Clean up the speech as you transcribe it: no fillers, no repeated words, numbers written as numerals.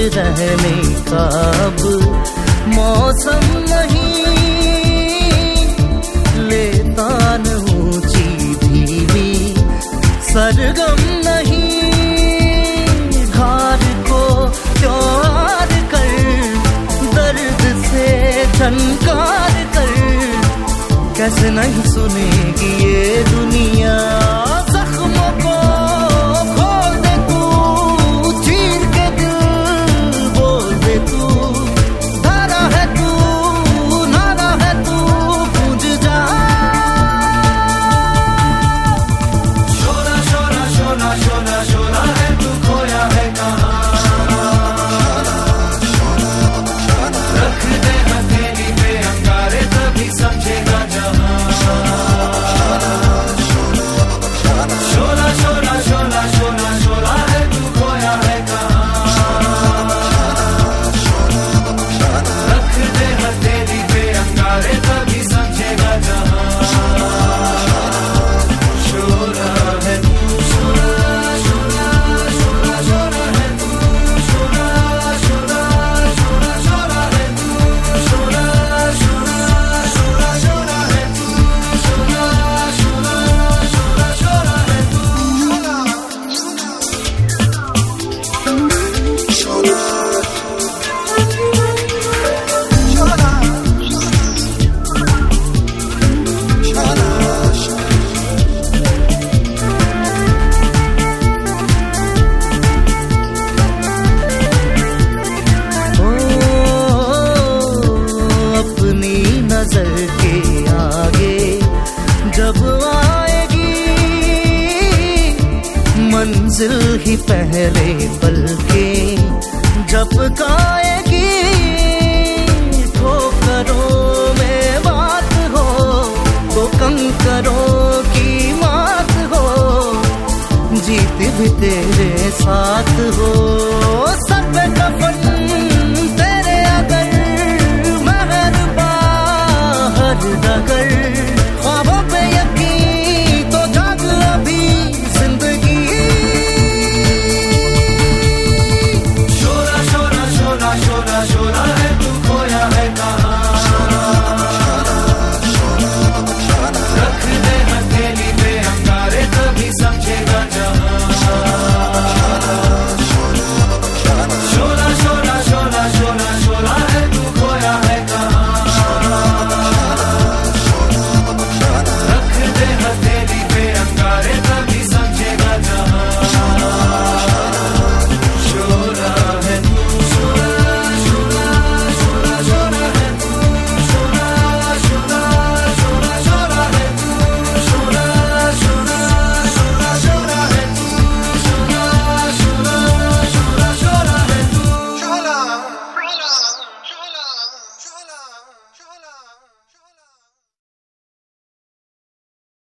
रहने का अब मौसम नहीं, लेता न ऊंची धीमी सरगम नहीं। घार को त्योहार कर, दर्द से झनकार कर, कैसे नहीं सुनेगी ये दुनिया। जख्मों को खोल दे तू, चीर के दिल बोल दे तू, धारा है तू, नारा है तू, गूंज जा। शोला शोला शोला शोला शोला है तू, खोया है कहाँ। रख दे हथेली पे अंगारे, तभी समझेगा जहां। शोला शोला शोला शोला शोला है तू, खोया है कहाँ। रख दे हथेली पे अंगारे, तभी समझेगा जहां। शोला है तू, शोला शोला शोला शोला है तू, शोला शोला शोला शोला है तू, शोला शोला शोला शोला है तू, शोला शोला शोला शोला है तू। अपनी नजर के आगे जब आएगी मंजिल ही पहले पल के झपकाएगी। ठोकरों में बात हो तो कंकरों की मात हो, जीत भी तेरे साथ हो।